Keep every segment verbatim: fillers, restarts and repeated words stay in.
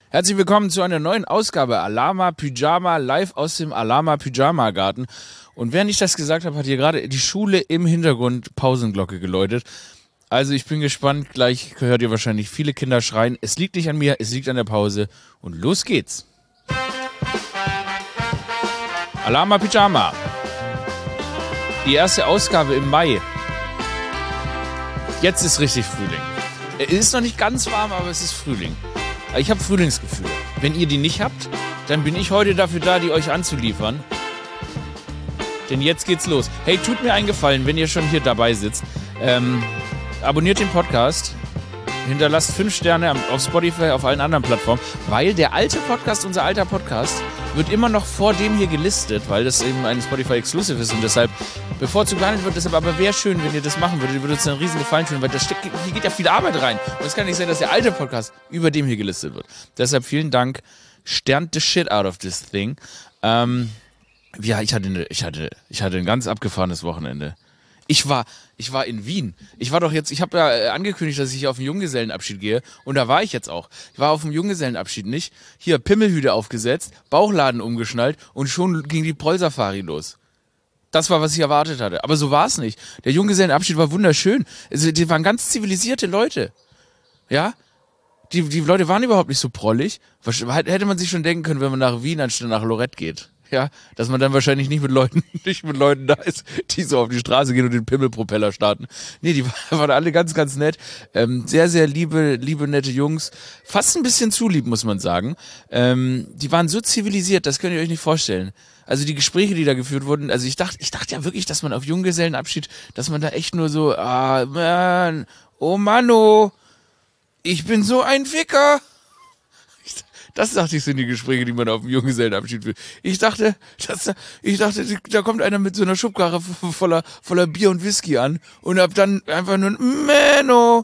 Herzlich willkommen zu einer neuen Ausgabe Alama Pyjama live aus dem Alama Pyjama Garten. Und während ich das gesagt habe, hat hier gerade die Schule im Hintergrund Pausenglocke geläutet. Also ich bin gespannt, gleich hört ihr wahrscheinlich viele Kinder schreien. Es liegt nicht an mir, es liegt an der Pause. Und los geht's. Alama Pyjama. Die erste Ausgabe im Mai. Jetzt ist richtig Frühling. Es ist noch nicht ganz warm, aber es ist Frühling. Ich habe Frühlingsgefühle. Wenn ihr die nicht habt, dann bin ich heute dafür da, die euch anzuliefern. Denn jetzt geht's los. Hey, tut mir einen Gefallen, wenn ihr schon hier dabei sitzt. Ähm, abonniert den Podcast. Hinterlasst fünf Sterne auf Spotify, auf allen anderen Plattformen. Weil der alte Podcast, unser alter Podcast, wird immer noch vor dem hier gelistet, weil das eben ein Spotify-Exclusive ist und deshalb bevorzugt behandelt wird. Deshalb aber wäre schön, wenn ihr das machen würdet. Ihr würdet uns einen riesen Gefallen tun, weil da steckt, hier geht ja viel Arbeit rein. Und es kann nicht sein, dass der alte Podcast über dem hier gelistet wird. Deshalb vielen Dank. Sternt the shit out of this thing. Ähm, ja, ich hatte, eine, ich, hatte, ich hatte ein ganz abgefahrenes Wochenende. Ich war, ich war in Wien. Ich war doch jetzt, ich habe ja angekündigt, dass ich auf den Junggesellenabschied gehe. Und da war ich jetzt auch. Ich war auf dem Junggesellenabschied nicht. Hier, Pimmelhüte aufgesetzt, Bauchladen umgeschnallt und schon ging die Prollsafari los. Das war, was ich erwartet hatte. Aber so war es nicht. Der Junggesellenabschied war wunderschön. Also, die waren ganz zivilisierte Leute. Ja? Die, die Leute waren überhaupt nicht so prollig. Hätte man sich schon denken können, wenn man nach Wien anstatt nach Lorette geht. Ja, dass man dann wahrscheinlich nicht mit Leuten, nicht mit Leuten da ist, die so auf die Straße gehen und den Pimmelpropeller starten. Nee, die waren alle ganz, ganz nett. Ähm, sehr, sehr liebe, liebe, nette Jungs. Fast ein bisschen zu lieb, muss man sagen. Ähm, die waren so zivilisiert, das könnt ihr euch nicht vorstellen. Also die Gespräche, die da geführt wurden, also ich dachte, ich dachte ja wirklich, dass man auf Junggesellenabschied, dass man da echt nur so, ah, man, oh Manno, ich bin so ein Ficker. Das dachte ich, sind die Gespräche, die man auf dem Junggesellenabschied will. Ich dachte, das, ich dachte, da kommt einer mit so einer Schubkarre voller, voller Bier und Whisky an und ab dann einfach nur ein Menno.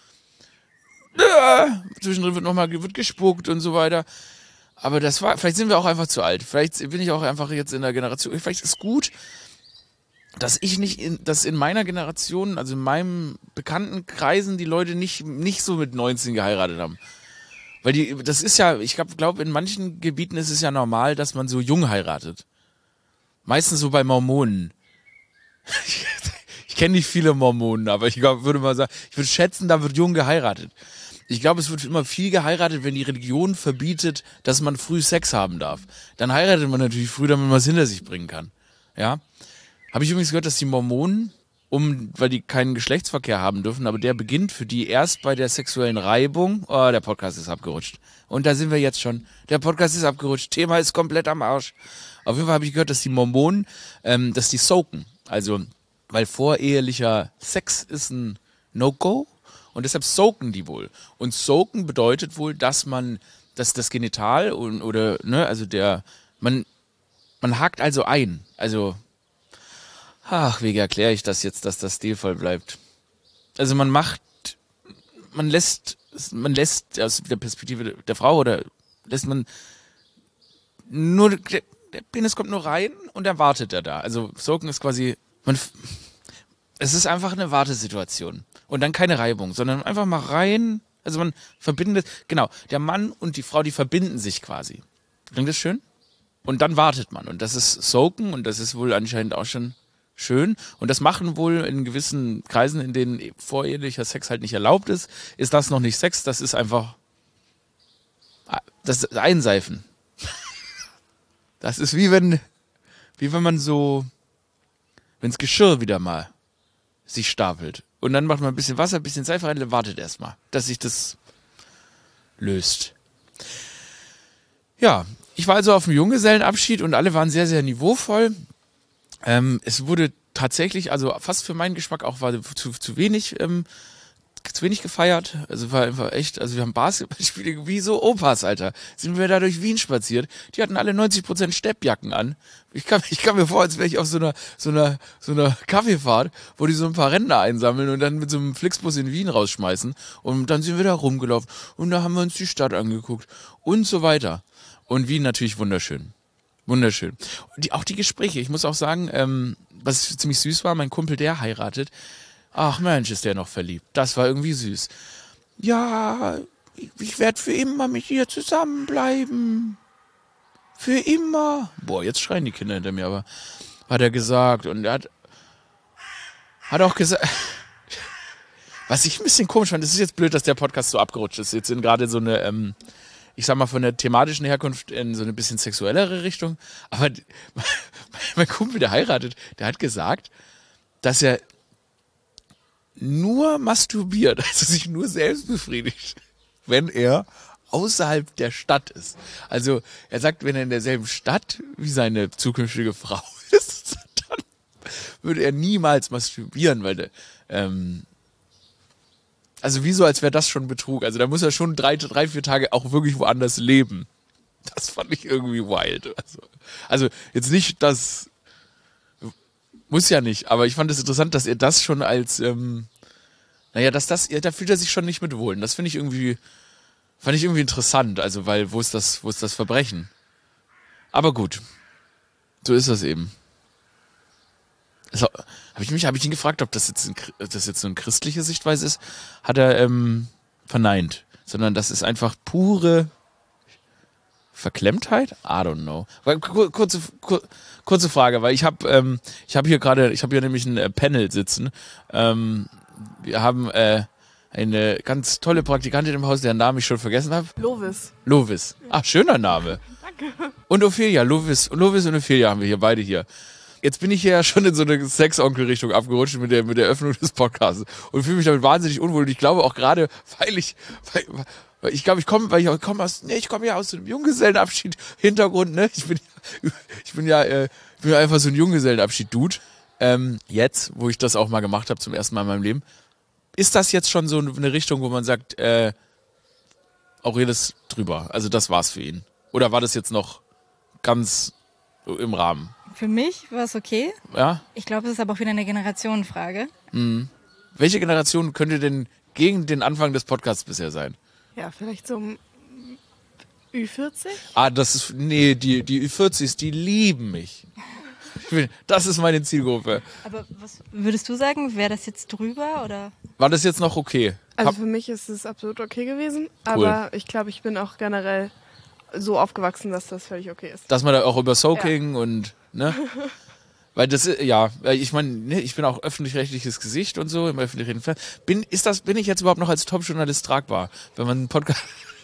Ja. Zwischendrin wird nochmal wird gespuckt und so weiter. Aber das war, vielleicht sind wir auch einfach zu alt. Vielleicht bin ich auch einfach jetzt in der Generation. Vielleicht ist es gut, dass ich nicht, in, dass in meiner Generation, also in meinem Bekanntenkreisen, die Leute nicht, nicht so mit neunzehn geheiratet haben. Weil die, das ist ja, ich glaube, glaub, in manchen Gebieten ist es ja normal, dass man so jung heiratet. Meistens so bei Mormonen. Ich, ich kenne nicht viele Mormonen, aber ich glaub, würde mal sagen, ich würde schätzen, da wird jung geheiratet. Ich glaube, es wird immer viel geheiratet, wenn die Religion verbietet, dass man früh Sex haben darf. Dann heiratet man natürlich früh, damit man es hinter sich bringen kann. Ja? Habe ich übrigens gehört, dass die Mormonen, um, weil die keinen Geschlechtsverkehr haben dürfen, aber der beginnt für die erst bei der sexuellen Reibung. Oh, der Podcast ist abgerutscht. Und da sind wir jetzt schon. Der Podcast ist abgerutscht. Thema ist komplett am Arsch. Auf jeden Fall habe ich gehört, dass die Mormonen, ähm, dass die soaken. Also, weil vorehelicher Sex ist ein No-Go und deshalb soaken die wohl. Und soaken bedeutet wohl, dass man, dass das Genital und, oder, ne, also der, man, man hakt also ein. Also, ach, wie erkläre ich das jetzt, dass das stilvoll bleibt? Also man macht, man lässt, man lässt aus der Perspektive der Frau oder lässt man nur, der, der Penis kommt nur rein und dann wartet er da. Also Soaken ist quasi, man, es ist einfach eine Wartesituation und dann keine Reibung, sondern einfach mal rein, also man verbindet, genau, der Mann und die Frau, die verbinden sich quasi. Klingt das schön? Und dann wartet man und das ist Soaken und das ist wohl anscheinend auch schon schön. Und das machen wohl in gewissen Kreisen, in denen vorehelicher Sex halt nicht erlaubt ist, ist das noch nicht Sex, das ist einfach das ist Einseifen. Das ist wie wenn, wie wenn man so, wenns Geschirr wieder mal sich stapelt. Und dann macht man ein bisschen Wasser, ein bisschen Seife rein, wartet erstmal, dass sich das löst. Ja, ich war also auf dem Junggesellenabschied und alle waren sehr, sehr niveauvoll. Ähm, es wurde tatsächlich, also fast für meinen Geschmack auch war zu, zu wenig, ähm, zu wenig gefeiert. Also war einfach echt, also wir haben Basketballspiele wie so Opas, Alter. Sind wir da durch Wien spaziert. Die hatten alle neunzig Prozent Steppjacken an. Ich kam, ich kam mir vor, als wäre ich auf so einer, so einer, so einer Kaffeefahrt, wo die so ein paar Rentner einsammeln und dann mit so einem Flixbus in Wien rausschmeißen. Und dann sind wir da rumgelaufen und da haben wir uns die Stadt angeguckt und so weiter. Und Wien natürlich wunderschön. Wunderschön. Die, auch die Gespräche, ich muss auch sagen, ähm, was ziemlich süß war, mein Kumpel, der heiratet. Ach Mensch, ist der noch verliebt. Das war irgendwie süß. Ja, ich, ich werde für immer mit ihr zusammenbleiben. Für immer. Boah, jetzt schreien die Kinder hinter mir, aber hat er gesagt. Und er hat, hat auch gesagt, was ich ein bisschen komisch fand, das ist jetzt blöd, dass der Podcast so abgerutscht ist. Jetzt in gerade so eine, ähm, ich sag mal, von der thematischen Herkunft in so eine bisschen sexuellere Richtung. Aber mein Kumpel, der heiratet, der hat gesagt, dass er nur masturbiert, also sich nur selbst befriedigt, wenn er außerhalb der Stadt ist. Also er sagt, wenn er in derselben Stadt wie seine zukünftige Frau ist, dann würde er niemals masturbieren, weil der, ähm, also wie so, als wäre das schon Betrug. Also da muss er schon drei, drei, vier Tage auch wirklich woanders leben. Das fand ich irgendwie wild. Also, also jetzt nicht, das muss ja nicht, aber ich fand es interessant, dass er das schon als, ähm, naja, dass das, ja, da fühlt er sich schon nicht mit wohl. Das finde ich irgendwie, fand ich irgendwie interessant. Also, weil, wo ist das, wo ist das Verbrechen? Aber gut. So ist das eben. Also, habe ich mich, habe ich ihn gefragt, ob das jetzt, ein, das jetzt so eine christliche Sichtweise ist, hat er ähm, verneint. Sondern das ist einfach pure Verklemmtheit? I don't know. Kurze, kurze Frage, weil ich habe ähm, ich habe hier gerade, ich habe hier nämlich ein Panel sitzen. Ähm, wir haben äh, eine ganz tolle Praktikantin im Haus, deren Namen ich schon vergessen habe. Lovis. Lovis. Ach, schöner Name. Danke. Und Ophelia. Lovis, Lovis und Ophelia haben wir hier, beide hier. Jetzt bin ich hier ja schon in so eine Sex-Onkel-Richtung abgerutscht mit der, mit der Öffnung des Podcasts und fühle mich damit wahnsinnig unwohl. Und ich glaube auch gerade, weil ich, weil, weil ich glaube, ich komme, weil ich komme aus, nee, ich komme ja aus so einem Junggesellenabschied-Hintergrund, ne? Ich bin, ich bin ja, äh, ich bin ja einfach so ein Junggesellenabschied-Dude. Ähm, jetzt, wo ich das auch mal gemacht habe zum ersten Mal in meinem Leben, ist das jetzt schon so eine Richtung, wo man sagt, äh, Aurelius drüber. Also das war's für ihn. Oder war das jetzt noch ganz im Rahmen? Für mich war es okay. Ja? Ich glaube, es ist aber auch wieder eine Generationenfrage. Mhm. Welche Generation könnte denn gegen den Anfang des Podcasts bisher sein? Ja, vielleicht so um Ü vierzig? Ah, das ist, nee, die, die Ü vierzig, die lieben mich. Ich will, das ist meine Zielgruppe. Aber was würdest du sagen, wäre das jetzt drüber oder? War das jetzt noch okay? Also Hab, für mich ist es absolut okay gewesen, aber ich glaube, ich bin auch generell so aufgewachsen, dass das völlig okay ist. dass man da auch über Soaking ja. und, ne? Weil das ist, ja, ich meine, ne, ich bin auch öffentlich-rechtliches Gesicht und so im öffentlichen Fernsehen. Bin, ist das, bin ich jetzt überhaupt noch als Top-Journalist tragbar, wenn man einen Podcast...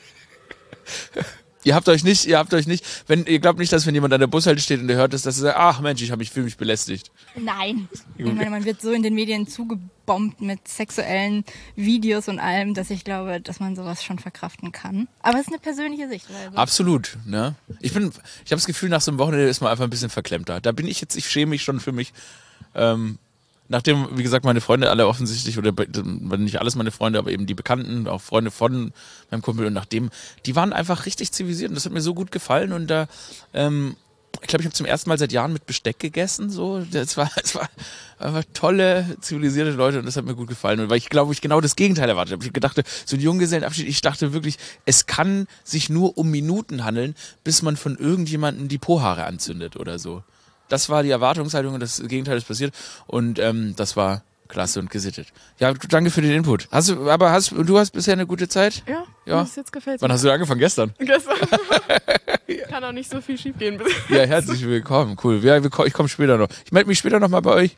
Ihr habt euch nicht, ihr habt euch nicht, wenn ihr glaubt nicht, dass wenn jemand an der Bushalte steht und der hört, dass das sagt, ach Mensch, ich habe mich, fühle mich belästigt. Nein. Ich meine, man wird so in den Medien zugebombt mit sexuellen Videos und allem, dass ich glaube, dass man sowas schon verkraften kann. Aber es ist eine persönliche Sichtweise. Absolut, ne? Ich bin, ich habe das Gefühl, nach so einem Wochenende ist man einfach ein bisschen verklemmter. Da bin ich jetzt, ich schäme mich schon für mich. Ähm, Nachdem, wie gesagt, meine Freunde alle offensichtlich, oder nicht alles meine Freunde, aber eben die Bekannten, auch Freunde von meinem Kumpel und nachdem, die waren einfach richtig zivilisiert und das hat mir so gut gefallen und da, ähm, ich glaube, ich habe zum ersten Mal seit Jahren mit Besteck gegessen, so, das war, es war einfach tolle, zivilisierte Leute und das hat mir gut gefallen und weil ich glaube, ich genau das Gegenteil erwartet habe. Ich dachte, so ein Junggesellenabschied, ich dachte wirklich, es kann sich nur um Minuten handeln, bis man von irgendjemandem die Pohaare anzündet oder so. Das war die Erwartungshaltung und das Gegenteil ist passiert. Und ähm, das war klasse und gesittet. Ja, danke für den Input. Hast du, aber hast du hast bisher eine gute Zeit? Ja, ja. das jetzt gefällt mir. Wann hast du angefangen? Gestern? Gestern. Kann auch nicht so viel schief gehen. Ja, herzlich willkommen. Cool. Ja, ich komme später noch. Ich melde mich später noch mal bei euch.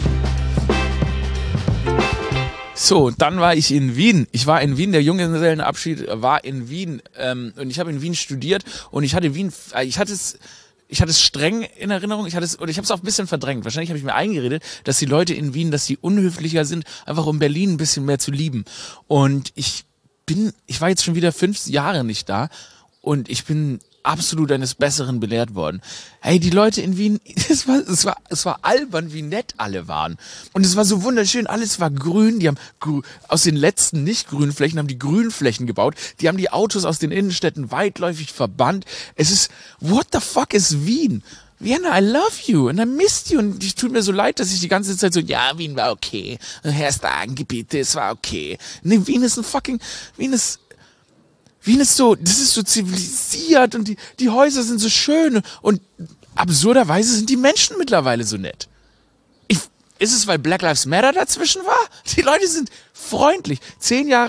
So, dann war ich in Wien. Ich war in Wien, der Junggesellenabschied war in Wien. Ähm, und ich habe in Wien studiert und ich hatte Wien, ich hatte es... Ich hatte es streng in Erinnerung, ich hatte es, oder ich habe es auch ein bisschen verdrängt. Wahrscheinlich habe ich mir eingeredet, dass die Leute in Wien, dass sie unhöflicher sind, einfach um Berlin ein bisschen mehr zu lieben. Und ich bin, ich war jetzt schon wieder fünf Jahre nicht da und ich bin absolut eines Besseren belehrt worden. Hey, die Leute in Wien, es war, es war, es war albern, wie nett alle waren. Und es war so wunderschön, alles war grün, die haben grü- aus den letzten nicht grünen Flächen haben die Grünflächen gebaut, die haben die Autos aus den Innenstädten weitläufig verbannt. Es ist, what the fuck ist Wien? Vienna, I love you and I missed you. Und es tut mir so leid, dass ich die ganze Zeit so, ja, Wien war okay. Herr Stagengebiete, es war okay. Nee, Wien ist ein fucking, Wien ist, Wien ist so, das ist so zivilisiert und die, die Häuser sind so schön und absurderweise sind die Menschen mittlerweile so nett. Ich, ist es, weil Black Lives Matter dazwischen war? Die Leute sind freundlich. Zehn Jahre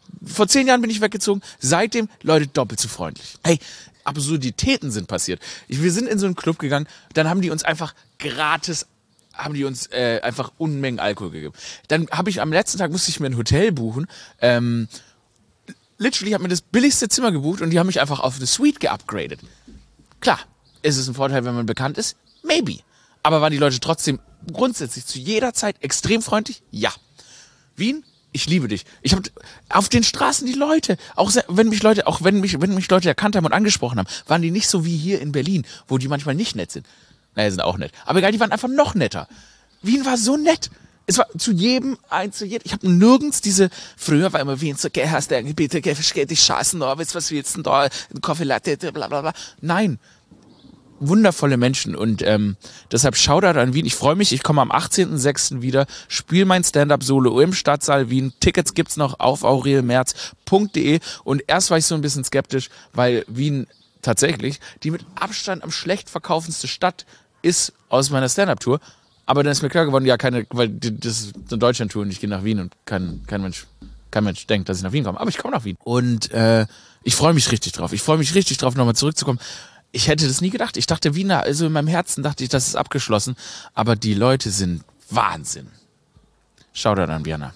Vor zehn Jahren bin ich weggezogen, seitdem Leute doppelt so freundlich. Ey, Absurditäten sind passiert. Ich, wir sind in so einen Club gegangen, dann haben die uns einfach gratis, haben die uns äh, einfach Unmengen Alkohol gegeben. Dann habe ich am letzten Tag, musste ich mir ein Hotel buchen, ähm, literally habe mir das billigste Zimmer gebucht und die haben mich einfach auf eine Suite geupgradet. Klar, ist es ein Vorteil, wenn man bekannt ist? Maybe. Aber waren die Leute trotzdem grundsätzlich zu jeder Zeit extrem freundlich? Ja. Wien? Ich liebe dich. Ich habe auf den Straßen die Leute, auch wenn mich Leute, auch wenn mich, wenn mich Leute erkannt haben und angesprochen haben, waren die nicht so wie hier in Berlin, wo die manchmal nicht nett sind. Naja, sind auch nett. Aber egal, die waren einfach noch netter. Wien war so nett. Es war zu jedem, ein, zu jedem. Ich habe nirgends diese, früher war immer Wien so, geh, hast du eigentlich bitte, geh, versteh dich Scheißen, da, was willst du denn da, ein Kaffee Latte, bla, bla, bla. Nein. Wundervolle Menschen und ähm, deshalb Shoutout an Wien. Ich freue mich, ich komme am achtzehnten sechsten wieder, spiele mein Stand-Up-Solo im Stadtsaal Wien. Tickets gibt's noch auf aurelmerz punkt de und erst war ich so ein bisschen skeptisch, weil Wien tatsächlich die mit Abstand am schlecht verkaufendste Stadt ist aus meiner Stand-Up-Tour. Aber dann ist mir klar geworden, ja, keine, weil das ist eine Deutschland-Tour und ich gehe nach Wien und kein, kein Mensch, kein Mensch denkt, dass ich nach Wien komme. Aber ich komme nach Wien. Und äh, ich freue mich richtig drauf. Ich freue mich richtig drauf, nochmal zurückzukommen. Ich hätte das nie gedacht. Ich dachte, Wiener, also in meinem Herzen dachte ich, das ist abgeschlossen. Aber die Leute sind Wahnsinn. Shoutout an Vienna.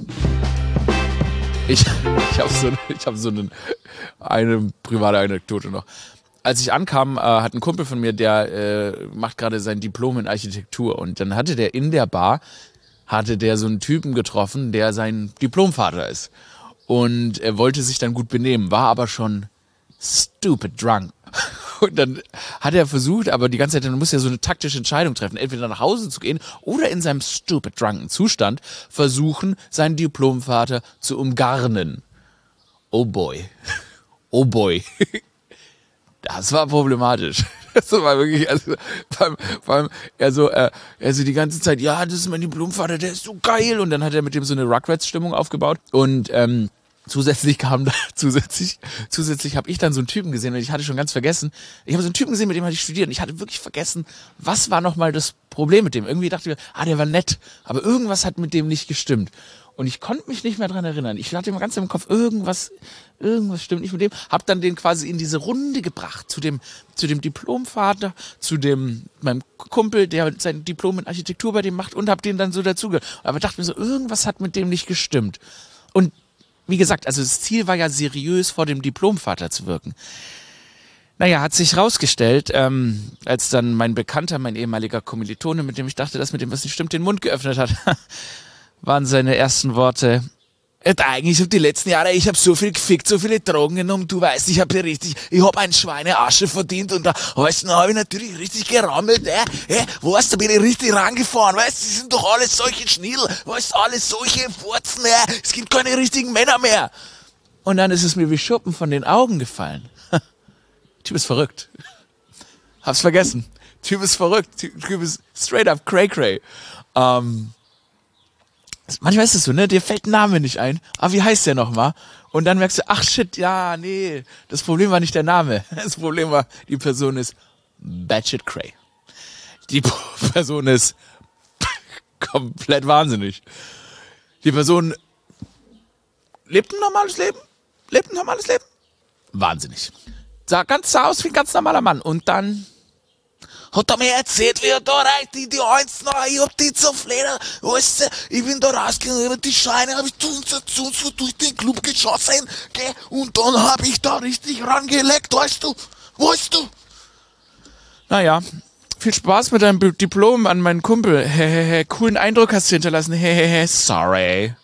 Ich, ich habe so, ich hab so eine, eine private Anekdote noch. Als ich ankam, äh, hat ein Kumpel von mir, der äh, macht gerade sein Diplom in Architektur. Und dann hatte der in der Bar, hatte der so einen Typen getroffen, der sein Diplomvater ist. Und er wollte sich dann gut benehmen, war aber schon stupid drunk. Und dann hat er versucht, aber die ganze Zeit, dann muss er so eine taktische Entscheidung treffen, entweder nach Hause zu gehen oder in seinem stupid drunken Zustand versuchen, seinen Diplomvater zu umgarnen. Oh boy. Oh boy. Das war problematisch. Das war wirklich, also, vor allem, vor allem er so, äh, er so die ganze Zeit, ja, das ist mein Diplomvater, der ist so geil. Und dann hat er mit dem so eine Rugrats-Stimmung aufgebaut. Und, ähm, Zusätzlich kam da, zusätzlich, zusätzlich habe ich dann so einen Typen gesehen und ich hatte schon ganz vergessen, ich habe so einen Typen gesehen, mit dem hatte ich studiert und ich hatte wirklich vergessen, was war nochmal das Problem mit dem. Irgendwie dachte ich mir, ah, der war nett, aber irgendwas hat mit dem nicht gestimmt. Und ich konnte mich nicht mehr dran erinnern. Ich hatte immer ganz im Kopf, irgendwas, irgendwas stimmt nicht mit dem. Hab dann den quasi in diese Runde gebracht, zu dem, zu dem Diplomvater, zu dem, meinem Kumpel, der sein Diplom in Architektur bei dem macht und hab den dann so dazugehört. Aber dachte mir so, irgendwas hat mit dem nicht gestimmt. Und wie gesagt, also das Ziel war ja seriös vor dem Diplomvater zu wirken. Naja, hat sich rausgestellt, ähm, als dann mein Bekannter, mein ehemaliger Kommilitone, mit dem ich dachte, dass mit dem was nicht stimmt, den Mund geöffnet hat, waren seine ersten Worte, ja, eigentlich habe die letzten Jahre, ich habe so viel gefickt, so viele Drogen genommen, du weißt, ich habe hier richtig, ich habe einen Schweineasche verdient und da, weißt du, da habe ich natürlich richtig gerammelt, äh, äh, weißt du, bin ich richtig rangefahren, weißt du, die sind doch alles solche Schnittel, weißt du, alles solche Furzen, äh, es gibt keine richtigen Männer mehr. Und dann ist es mir wie Schuppen von den Augen gefallen. Typ ist verrückt. Hab's vergessen. Typ ist verrückt, Typ ist straight up cray cray. Ähm, Manchmal ist es so, ne? Dir fällt ein Name nicht ein. Aber wie heißt der nochmal? Und dann merkst du, ach shit, ja, nee. Das Problem war nicht der Name. Das Problem war, die Person ist batshit cray. Die Person ist komplett wahnsinnig. Die Person lebt ein normales Leben. Lebt ein normales Leben. Wahnsinnig. Sah ganz sah aus wie ein ganz normaler Mann. Und dann hat er mir erzählt, wie er da reicht, die, die eins noch, ich hab die zerfledert, weißt du, ich bin da rausgegangen, die Scheine hab ich zu uns, zu uns durch den Club geschossen, gell, und dann hab ich da richtig rangeleckt, weißt du, weißt du. Naja, viel Spaß mit deinem Diplom an meinen Kumpel, hehehe, coolen Eindruck hast du hinterlassen, hehehe, sorry.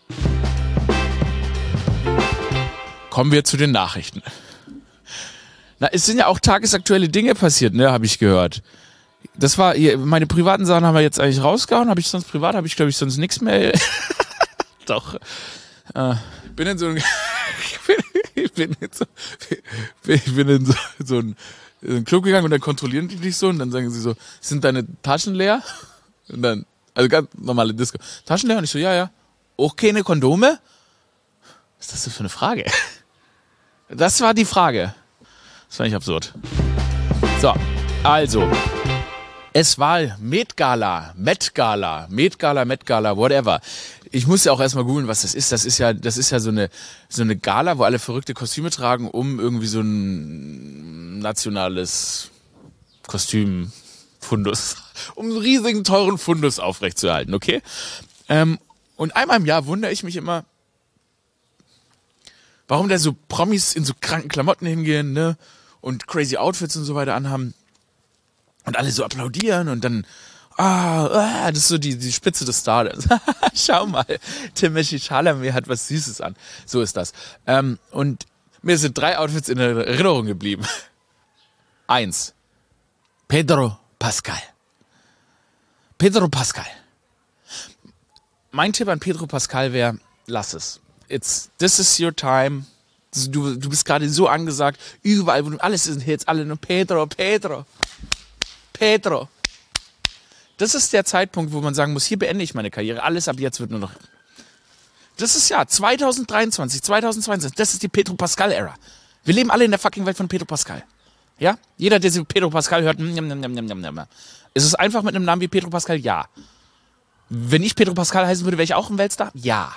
Kommen wir zu den Nachrichten. Na, es sind ja auch tagesaktuelle Dinge passiert, ne, habe ich gehört. Das war, meine privaten Sachen haben wir jetzt eigentlich rausgehauen. Habe ich sonst privat, habe ich glaube ich sonst nichts mehr. Doch. Äh, bin in so ein, ich bin in so, ich bin in so, so ein, in einen Club gegangen und dann kontrollieren die dich so und dann sagen sie so, sind deine Taschen leer? Und dann, also ganz normale Disco. Taschen leer? Und ich so, ja, ja. Auch keine Kondome? Was ist das denn für eine Frage? Das war die Frage. Das fand ich absurd. So, also. Es war Met Gala, Met Gala, Met Gala, Met Gala, whatever. Ich muss ja auch erstmal googeln, was das ist. Das ist ja, das ist ja so eine, so eine Gala, wo alle verrückte Kostüme tragen, um irgendwie so ein nationales Kostümfundus, um einen riesigen, teuren Fundus aufrechtzuerhalten, okay? Ähm, und einmal im Jahr wundere ich mich immer, warum da so Promis in so kranken Klamotten hingehen, ne? Und crazy Outfits und so weiter anhaben. Und alle so applaudieren und dann, ah, ah das ist so die, die Spitze des Stars. Schau mal, Timothée Chalamet hat was Süßes an. So ist das. Ähm, und mir sind drei Outfits in Erinnerung geblieben. Eins. Pedro Pascal. Pedro Pascal. Mein Tipp an Pedro Pascal wäre, lass es. It's, this is your time. Du, du bist gerade so angesagt. Überall, wo du, alles sind Hits, alle nur Pedro, Pedro. Pedro. Das ist der Zeitpunkt, wo man sagen muss, hier beende ich meine Karriere. Alles ab jetzt wird nur noch... Das ist ja zwanzig dreiundzwanzig, zwanzig zweiundzwanzig. Das ist die Pedro Pascal-Ära. Wir leben alle in der fucking Welt von Pedro Pascal. Ja? Jeder, der Pedro Pascal hört, njam, njam, njam, njam, njam. Ist es einfach mit einem Namen wie Pedro Pascal? Ja. Wenn ich Pedro Pascal heißen würde, wäre ich auch ein Weltstar? Ja.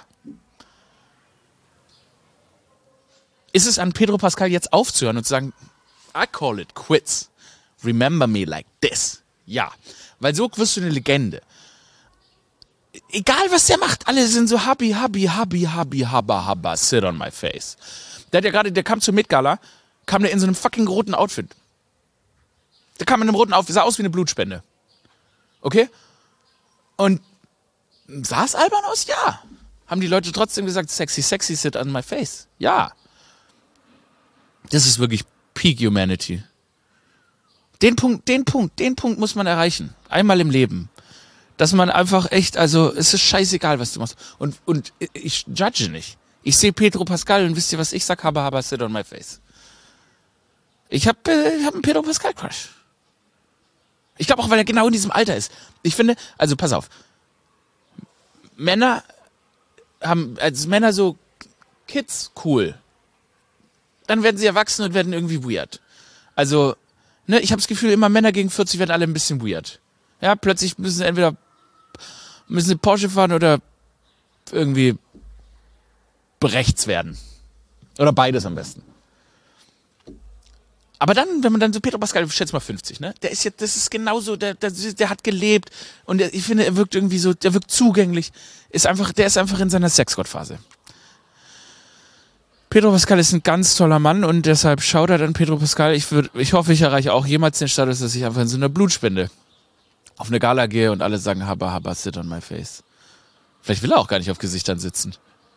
Ist es an Pedro Pascal jetzt aufzuhören und zu sagen, I call it quits. Remember me like this. Ja, weil so wirst du eine Legende. Egal, was der macht, alle sind so happy, happy, happy, happy, habba, habba, sit on my face. Der hat ja gerade, der kam zur Met Gala, kam der in so einem fucking roten Outfit. Der kam in einem roten Outfit, sah aus wie eine Blutspende. Okay? Und sah es albern aus? Ja. Haben die Leute trotzdem gesagt, sexy, sexy, sit on my face? Ja. Das ist wirklich Peak Humanity. Den Punkt, den Punkt, den Punkt muss man erreichen. Einmal im Leben. Dass man einfach echt, also es ist scheißegal, was du machst. Und, und ich judge nicht. Ich sehe Pedro Pascal und wisst ihr, was ich sag? Habba, habba, sit on my face. Ich hab, äh, ich hab einen Pedro Pascal Crush. Ich glaube auch, weil er genau in diesem Alter ist. Ich finde, also pass auf. Männer haben, als Männer so Kids cool. Dann werden sie erwachsen und werden irgendwie weird. Also, ne, ich habe das Gefühl, immer Männer gegen vierzig werden alle ein bisschen weird. Ja, plötzlich müssen sie entweder müssen sie Porsche fahren oder irgendwie rechts werden. Oder beides am besten. Aber dann, wenn man dann so Pedro Pascal, schätze mal fünfzig, ne? Der ist jetzt, das ist genauso, der, der, der hat gelebt und der, ich finde, er wirkt irgendwie so, der wirkt zugänglich. Ist einfach, der ist einfach in seiner Sexgott-Phase. Pedro Pascal ist ein ganz toller Mann und deshalb Shoutout an Pedro Pascal. Ich, würd, ich hoffe, ich erreiche auch jemals den Status, dass ich einfach in so einer Blutspende auf eine Gala gehe und alle sagen, habba, habba, sit on my face. Vielleicht will er auch gar nicht auf Gesichtern sitzen.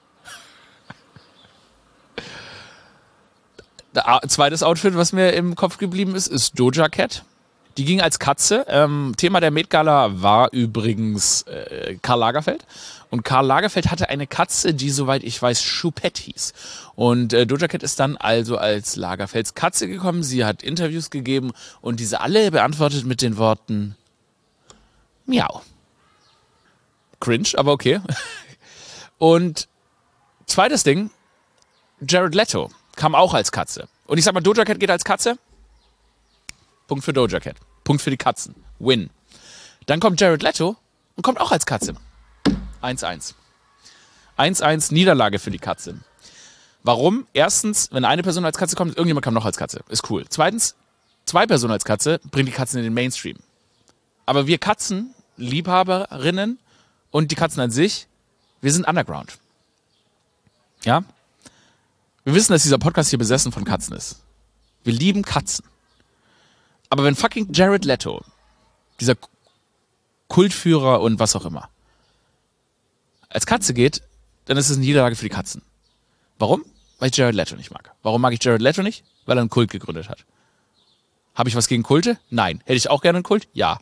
Zweites Outfit, was mir im Kopf geblieben ist, ist Doja Cat. Die ging als Katze. Ähm, Thema der Met Gala war übrigens äh, Karl Lagerfeld. Und Karl Lagerfeld hatte eine Katze, die, soweit ich weiß, Choupette hieß. Und äh, Doja Cat ist dann also als Lagerfelds Katze gekommen. Sie hat Interviews gegeben und diese alle beantwortet mit den Worten Miau. Cringe, aber okay. Und zweites Ding, Jared Leto kam auch als Katze. Und ich sag mal, Doja Cat geht als Katze. Punkt für Doja Cat. Punkt für die Katzen. Win. Dann kommt Jared Leto und kommt auch als Katze. eins eins. eins eins Niederlage für die Katze. Warum? Erstens, wenn eine Person als Katze kommt, irgendjemand kam noch als Katze. Ist cool. Zweitens, zwei Personen als Katze bringen die Katzen in den Mainstream. Aber wir Katzen, Liebhaberinnen und die Katzen an sich, wir sind underground. Ja? Wir wissen, dass dieser Podcast hier besessen von Katzen ist. Wir lieben Katzen. Aber wenn fucking Jared Leto, dieser Kultführer und was auch immer, als Katze geht, dann ist es eine Niederlage für die Katzen. Warum? Weil ich Jared Leto nicht mag. Warum mag ich Jared Leto nicht? Weil er einen Kult gegründet hat. Habe ich was gegen Kulte? Nein. Hätte ich auch gerne einen Kult? Ja.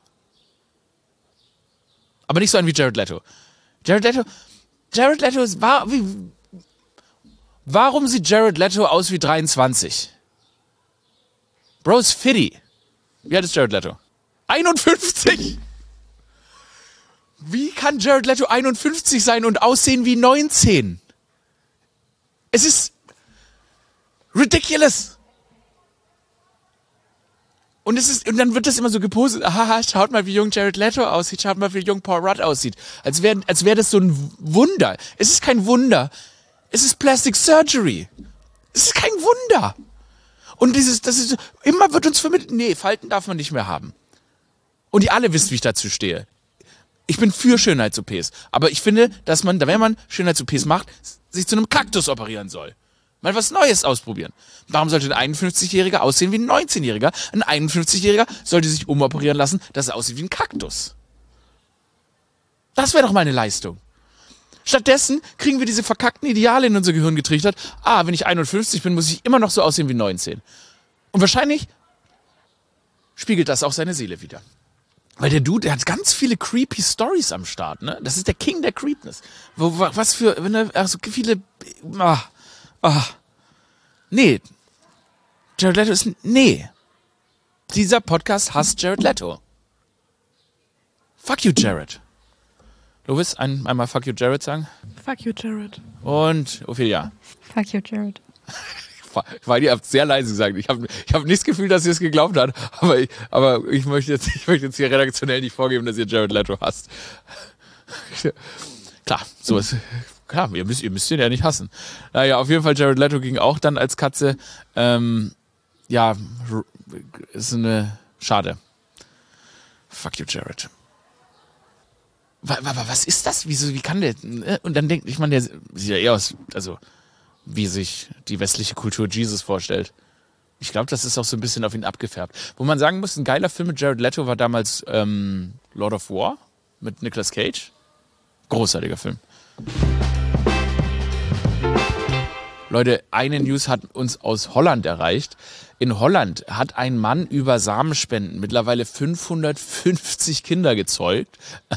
Aber nicht so einen wie Jared Leto. Jared Leto, Jared Leto ist, war, wie, warum sieht Jared Leto aus wie dreiundzwanzig? Bro, ist Fiddy. Wie alt ist Jared Leto? einundfünfzig! Wie kann Jared Leto einundfünfzig sein und aussehen wie neunzehn? Es ist ridiculous. Und, es ist, und dann wird das immer so gepostet, aha, schaut mal, wie jung Jared Leto aussieht, schaut mal, wie jung Paul Rudd aussieht. Als wäre als wär das so ein Wunder. Es ist kein Wunder. Es ist Plastic Surgery. Es ist kein Wunder. Und dieses, das ist, immer wird uns vermittelt, nee, Falten darf man nicht mehr haben. Und ihr alle wisst, wie ich dazu stehe. Ich bin für Schönheits-O Ps. Aber ich finde, dass man, wenn man Schönheits-O Ps macht, sich zu einem Kaktus operieren soll. Mal was Neues ausprobieren. Warum sollte ein einundfünfzigjähriger aussehen wie ein neunzehnjähriger? Ein einundfünfzigjähriger sollte sich umoperieren lassen, dass er aussieht wie ein Kaktus. Das wäre doch mal eine Leistung. Stattdessen kriegen wir diese verkackten Ideale in unser Gehirn getrichtert. Ah, wenn ich einundfünfzig bin, muss ich immer noch so aussehen wie neunzehn. Und wahrscheinlich spiegelt das auch seine Seele wider. Weil der Dude, der hat ganz viele creepy Stories am Start, ne? Das ist der King der Creepness. Wo, was für, wenn er, ach, so viele, ah, ah. Nee. Jared Leto ist, nee. Dieser Podcast hasst Jared Leto. Fuck you, Jared. Lovis, ein, einmal Fuck you, Jared sagen. Fuck you, Jared. Und Ophelia. Fuck you, Jared. Weil ihr habt sehr leise gesagt. Ich habe ich hab nicht das Gefühl, dass ihr es geglaubt habt, aber ich, aber ich möchte jetzt, ich möchte jetzt hier redaktionell nicht vorgeben, dass ihr Jared Leto hasst. Klar, so ist, klar, ihr müsst, ihr müsst ihn ja nicht hassen. Naja, auf jeden Fall, Jared Leto ging auch dann als Katze. Ähm, ja, ist eine, schade. Fuck you, Jared. Was ist das? Wieso, wie kann der? Und dann denkt, ich meine, der sieht ja eher aus, also wie sich die westliche Kultur Jesus vorstellt. Ich glaube, das ist auch so ein bisschen auf ihn abgefärbt. Wo man sagen muss, ein geiler Film mit Jared Leto war damals ähm, Lord of War mit Nicolas Cage. Großartiger Film. Leute, eine News hat uns aus Holland erreicht. In Holland hat ein Mann über Samenspenden mittlerweile fünfhundertfünfzig Kinder gezeugt.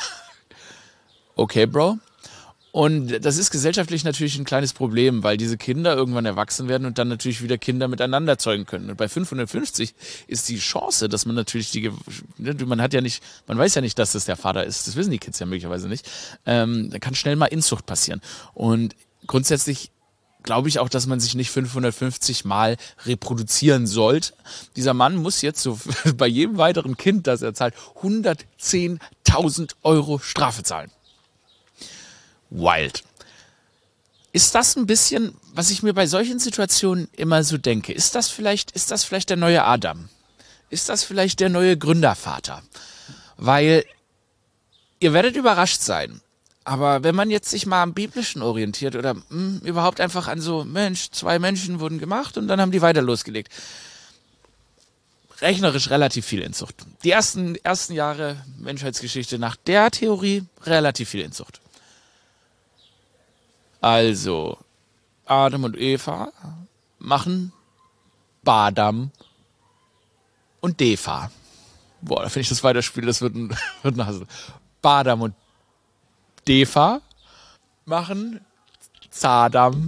Okay, Bro. Und das ist gesellschaftlich natürlich ein kleines Problem, weil diese Kinder irgendwann erwachsen werden und dann natürlich wieder Kinder miteinander zeugen können. Und bei fünfhundertfünfzig ist die Chance, dass man natürlich die, man hat ja nicht, man weiß ja nicht, dass das der Vater ist. Das wissen die Kids ja möglicherweise nicht. Ähm, da kann schnell mal Inzucht passieren. Und grundsätzlich glaube ich auch, dass man sich nicht fünfhundertfünfzig Mal reproduzieren sollte. Dieser Mann muss jetzt so bei jedem weiteren Kind, das er zahlt, hundertzehntausend Euro Strafe zahlen. Wild. Ist das ein bisschen, was ich mir bei solchen Situationen immer so denke? Ist das vielleicht, ist das vielleicht der neue Adam? Ist das vielleicht der neue Gründervater? Weil ihr werdet überrascht sein. Aber wenn man jetzt sich mal am Biblischen orientiert oder mh, überhaupt einfach an so, Mensch, zwei Menschen wurden gemacht und dann haben die weiter losgelegt. Rechnerisch relativ viel Inzucht. Die ersten, ersten Jahre Menschheitsgeschichte nach der Theorie relativ viel Inzucht. Also, Adam und Eva machen Badam und Defa. Boah, wenn ich das weiterspiele, das wird ein, wird ein Hassel. Badam und Defa machen Zadam.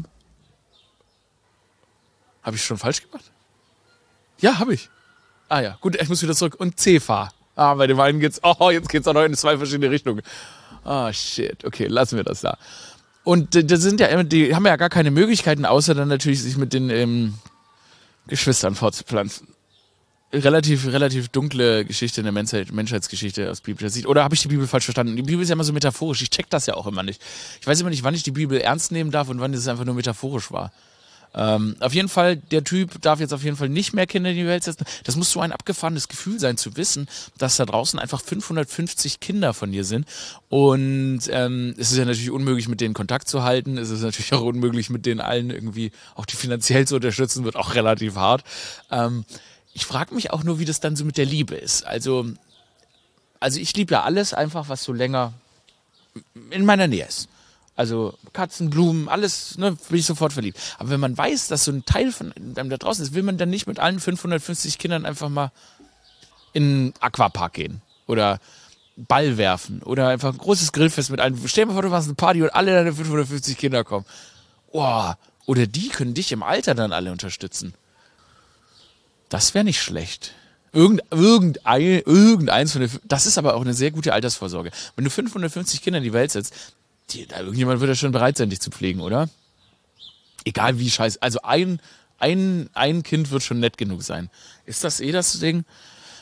Habe ich schon falsch gemacht? Ja, habe ich. Ah ja, gut, ich muss wieder zurück. Und Zefa. Ah, bei dem einen geht's, oh, jetzt geht's auch noch in zwei verschiedene Richtungen. Ah, oh, shit. Okay, lassen wir das da. Und das sind ja, die haben ja gar keine Möglichkeiten, außer dann natürlich sich mit den ähm, Geschwistern fortzupflanzen. Relativ, relativ dunkle Geschichte in der Menschheit, Menschheitsgeschichte aus biblischer Sicht. Oder habe ich die Bibel falsch verstanden? Die Bibel ist ja immer so metaphorisch. Ich check das ja auch immer nicht. Ich weiß immer nicht, wann ich die Bibel ernst nehmen darf und wann es einfach nur metaphorisch war. Ähm, auf jeden Fall, der Typ darf jetzt auf jeden Fall nicht mehr Kinder in die Welt setzen. Das muss so ein abgefahrenes Gefühl sein, zu wissen, dass da draußen einfach fünfhundertfünfzig Kinder von dir sind. Und ähm, es ist ja natürlich unmöglich, mit denen Kontakt zu halten. Es ist natürlich auch unmöglich, mit denen allen irgendwie auch die finanziell zu unterstützen, wird auch relativ hart. Ähm, ich frage mich auch nur, wie das dann so mit der Liebe ist. Also, also ich liebe ja alles einfach, was so länger in meiner Nähe ist. Also Katzen, Blumen, alles, ne, bin ich sofort verliebt. Aber wenn man weiß, dass so ein Teil von einem da draußen ist, will man dann nicht mit allen fünfhundertfünfzig Kindern einfach mal in einen Aquapark gehen oder Ball werfen oder einfach ein großes Grillfest mit allen. Stell dir mal vor, du machst eine Party und alle deine fünfhundertfünfzig Kinder kommen. Oh, oder die können dich im Alter dann alle unterstützen. Das wäre nicht schlecht. Irgend, irgendein, irgendeins von den, das ist aber auch eine sehr gute Altersvorsorge. Wenn du fünfhundertfünfzig Kinder in die Welt setzt, die, da irgendjemand wird ja schon bereit sein, dich zu pflegen, oder? Egal wie scheiße. Also ein, ein, ein Kind wird schon nett genug sein. Ist das eh das Ding?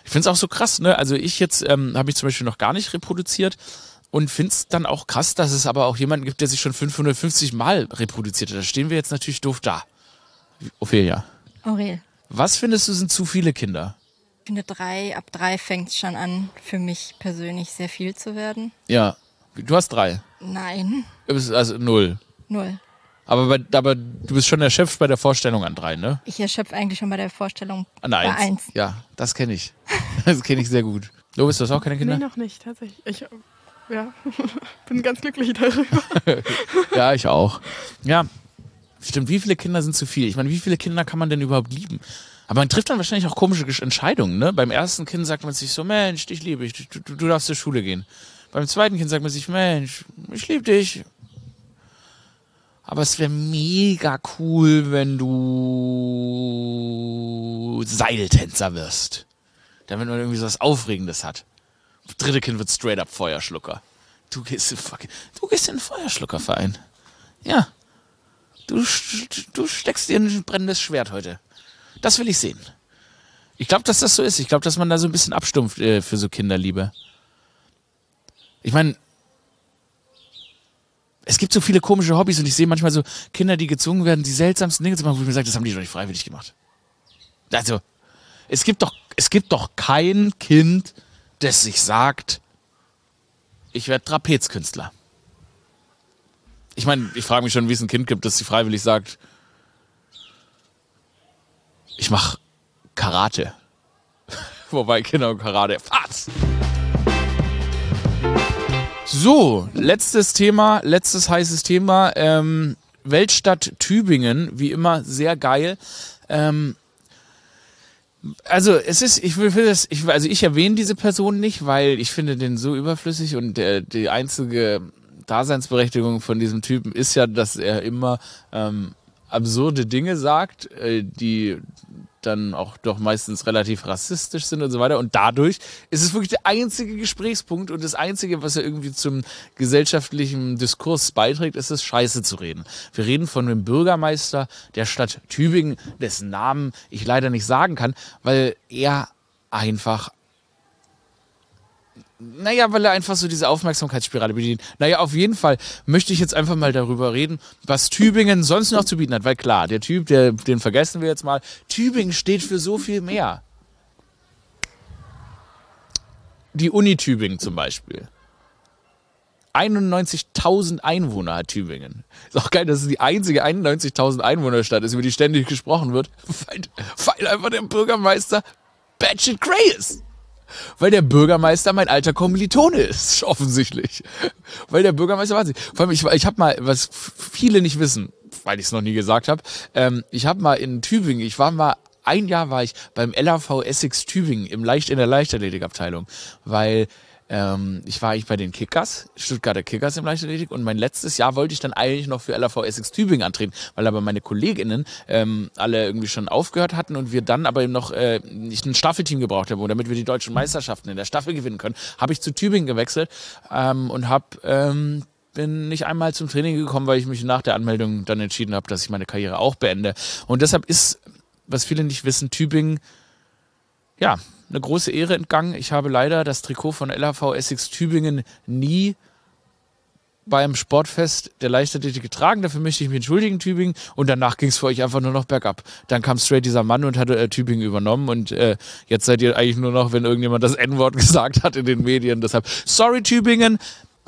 Ich finde es auch so krass, ne? Also ich jetzt ähm, habe ich zum Beispiel noch gar nicht reproduziert und finde es dann auch krass, dass es aber auch jemanden gibt, der sich schon fünfhundertfünfzig Mal reproduziert hat. Da stehen wir jetzt natürlich doof da. Ophelia. Aurel. Was findest du, sind zu viele Kinder? Ich finde, drei, ab drei fängt es schon an, für mich persönlich sehr viel zu werden. Ja, du hast drei. Nein. Du bist also null. Null. Aber, bei, aber du bist schon erschöpft bei der Vorstellung an drei, ne? Ich erschöpfe eigentlich schon bei der Vorstellung an bei eins. eins. Ja, das kenne ich. Das kenne ich sehr gut. Du bist das auch keine Kinder? Nee, noch nicht, tatsächlich. Ich ja, bin ganz glücklich darüber. Ja, ich auch. Ja, stimmt. Wie viele Kinder sind zu viel? Ich meine, wie viele Kinder kann man denn überhaupt lieben? Aber man trifft dann wahrscheinlich auch komische Entscheidungen, ne? Beim ersten Kind sagt man sich so, Mensch, dich liebe ich, du, du, du darfst zur Schule gehen. Beim zweiten Kind sagt man sich, Mensch, ich liebe dich. Aber es wäre mega cool, wenn du Seiltänzer wirst. Damit man irgendwie so was Aufregendes hat. Das dritte Kind wird straight up Feuerschlucker. Du gehst in, fucking, du gehst in den Feuerschluckerverein. Ja. Du, du steckst dir ein brennendes Schwert heute. Das will ich sehen. Ich glaube, dass das so ist. Ich glaube, dass man da so ein bisschen abstumpft äh, für so Kinderliebe. Ich meine, es gibt so viele komische Hobbys und ich sehe manchmal so Kinder, die gezwungen werden, die seltsamsten Dinge zu machen, wo ich mir sage, das haben die doch nicht freiwillig gemacht. Also, es gibt doch, es gibt doch kein Kind, das sich sagt, ich werde Trapezkünstler. Ich meine, ich frage mich schon, wie es ein Kind gibt, das sich freiwillig sagt, ich mache Karate. Wobei Kinder und Karate, was? So, letztes Thema, letztes heißes Thema. Ähm, Weltstadt Tübingen, wie immer sehr geil. Ähm, also es ist, ich will, will das, ich, also ich erwähne diese Person nicht, weil ich finde den so überflüssig und der, die einzige Daseinsberechtigung von diesem Typen ist ja, dass er immer ähm, absurde Dinge sagt, äh, die dann auch doch meistens relativ rassistisch sind und so weiter. Und dadurch ist es wirklich der einzige Gesprächspunkt und das Einzige, was er irgendwie zum gesellschaftlichen Diskurs beiträgt, ist es, Scheiße zu reden. Wir reden von dem Bürgermeister der Stadt Tübingen, dessen Namen ich leider nicht sagen kann, weil er einfach Naja, weil er einfach so diese Aufmerksamkeitsspirale bedient. Naja, auf jeden Fall möchte ich jetzt einfach mal darüber reden, was Tübingen sonst noch zu bieten hat. Weil klar, der Typ, der, den vergessen wir jetzt mal. Tübingen steht für so viel mehr. Die Uni Tübingen zum Beispiel. einundneunzigtausend Einwohner hat Tübingen. Ist auch geil, dass es die einzige einundneunzigtausend Einwohnerstadt ist, über die ständig gesprochen wird, weil, weil einfach der Bürgermeister batshit cray ist. Weil der Bürgermeister mein alter Kommilitone ist, offensichtlich. Weil der Bürgermeister wahnsinnig. Vor allem, ich, ich habe mal, was viele nicht wissen, weil ich es noch nie gesagt habe, ähm, ich habe mal in Tübingen, ich war mal, ein Jahr war ich beim L A V Essex Tübingen im Leicht, in der Leichtathletikabteilung, weil ähm, ich war eigentlich bei den Kickers, Stuttgarter Kickers im Leichtathletik und mein letztes Jahr wollte ich dann eigentlich noch für L A V Essex Tübingen antreten, weil aber meine Kolleginnen ähm, alle irgendwie schon aufgehört hatten und wir dann aber eben noch äh, nicht ein Staffelteam gebraucht haben, damit wir die deutschen Meisterschaften in der Staffel gewinnen können, habe ich zu Tübingen gewechselt ähm, und habe ähm, bin nicht einmal zum Training gekommen, weil ich mich nach der Anmeldung dann entschieden habe, dass ich meine Karriere auch beende. Und deshalb ist, was viele nicht wissen, Tübingen, ja, eine große Ehre entgangen. Ich habe leider das Trikot von L A V Essex Tübingen nie beim Sportfest der Leichtathletik getragen. Dafür möchte ich mich entschuldigen, Tübingen. Und danach ging es für euch einfach nur noch bergab. Dann kam straight dieser Mann und hatte äh, Tübingen übernommen. Und äh, jetzt seid ihr eigentlich nur noch, wenn irgendjemand das En-Wort gesagt hat in den Medien. Deshalb, sorry Tübingen.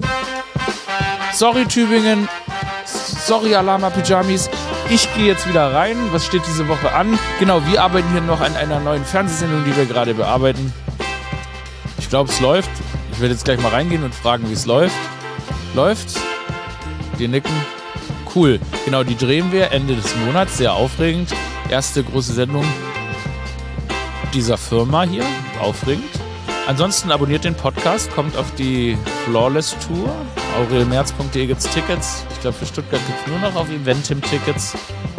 Sorry Tübingen. Sorry Alama Pyjamis. Ich gehe jetzt wieder rein. Was steht diese Woche an? Genau, wir arbeiten hier noch an einer neuen Fernsehsendung, die wir gerade bearbeiten. Ich glaube, es läuft. Ich werde jetzt gleich mal reingehen und fragen, wie es läuft. Läuft's? Die nicken. Cool. Genau, die drehen wir Ende des Monats. Sehr aufregend. Erste große Sendung dieser Firma hier. Aufregend. Ansonsten abonniert den Podcast, kommt auf die Flawless Tour. aurelmerz punkt de gibt's Tickets. Ich glaube, für Stuttgart gibt es nur noch auf Eventim Tickets.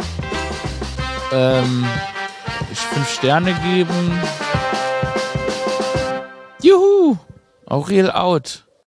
Ähm, fünf Sterne geben. Juhu! Aurel out.